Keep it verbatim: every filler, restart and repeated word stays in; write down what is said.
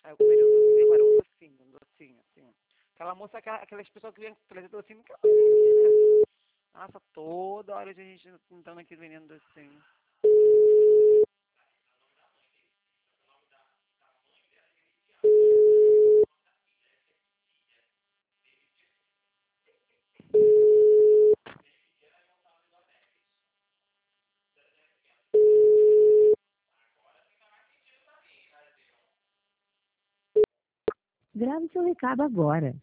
Aí eu comeria um docinho agora, um docinho, um docinho, assim. Aquela moça, aquela, aquelas pessoas que vêm trazer docinho, nunca mais. Nossa, toda hora a gente tentando aqui vendendo docinho. Grave seu recado agora.